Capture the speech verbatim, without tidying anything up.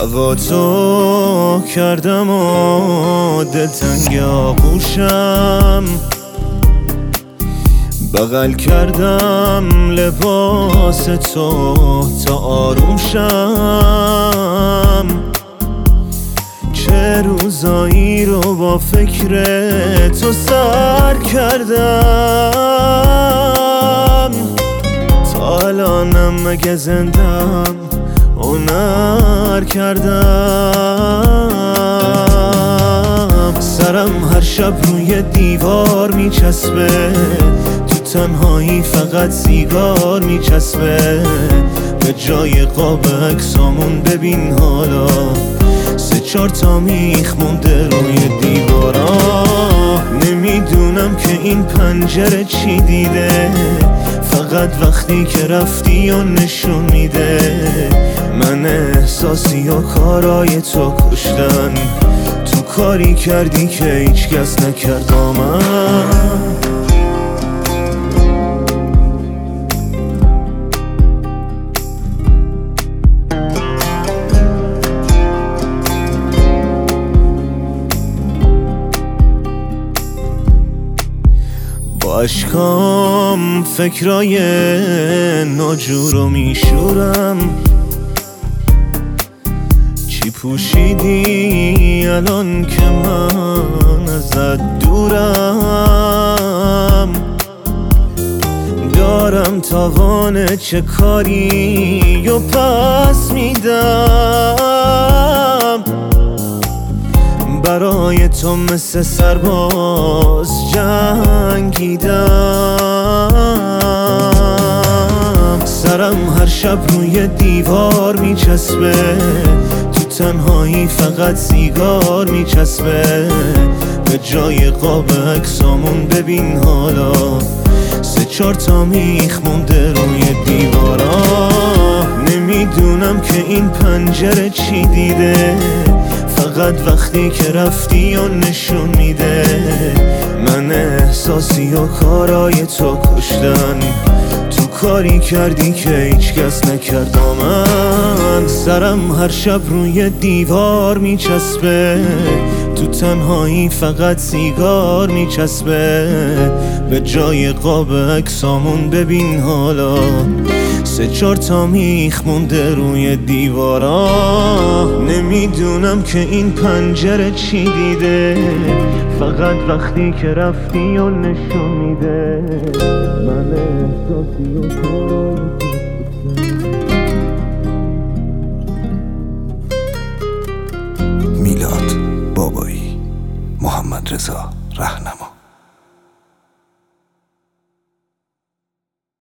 هوا تو کردم و دلتنگ آغوشم، بغل کردم لباس تو تا آروم شم. چه روزایی رو با فکر تو سر کردم، تا الانم مگه زندم هنر کردم. سرم هر شب روی دیوار میچسبه، تو تنهایی فقط سیگار میچسبه. به جای قاب عکسامون ببین حالا سه چار تا میخ مونده روی دیوارا. نمیدونم که این پنجره چی دیده، فقط وقتی که رفتی و نشون میده. من احساسی و کارای تو کشتن، تو کاری کردی که هیچ کس نکرد با من. با اشکام فکرای ناجور رو میشورم. چی پوشیدی الان که من ازت دورم؟ دارم تاوان چه کاری و پس میدم. برای تو مثل سرباز جنگیدم. سرم هر شب روی دیوار میچسبه، تو تنهایی فقط سیگار میچسبه. به جای قاب عکسامون ببین حالا سه چار تا میخ مونده روی دیوارا. نمیدونم که این پنجره چی دیده، فقط وقتی که رفتی و نشون میده. من احساسی و کارای تو کشتن، تو کاری کردی که هیچ کس نکرد با من. سرم هر شب روی دیوار میچسبه، تو تنهایی فقط سیگار میچسبه. به جای قاب عکسامون ببین حالا سه چار تا میخ مونده روی دیوارا. نمیدونم که این پنجره چی دیده، فقط وقتی که رفتی و نشون میده. من احساسی و کارای میلاد بابایی، محمد رضا رهنما.